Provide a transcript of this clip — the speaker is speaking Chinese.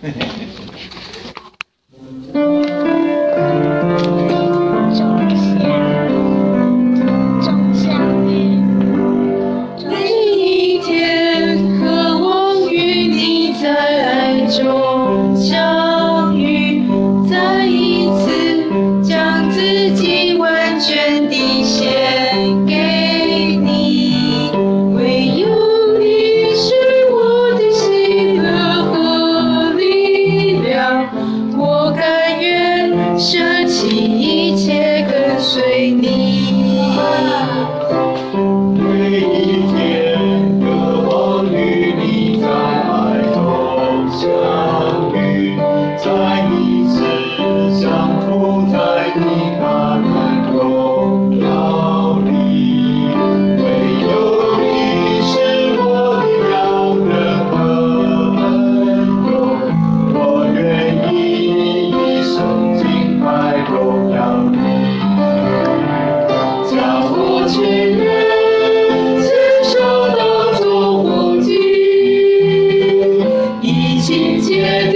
中相遇，再一次将自己完全地献给你。唯有你是我的喜乐和力量，我甘愿舍弃一切跟随你。 每一天渴望与你在爱中相遇，再一次降服在你那份荣耀里。唯有你是我的良人和恩友，我愿意一生敬拜荣耀你，将我全人献上当作活祭，以亲切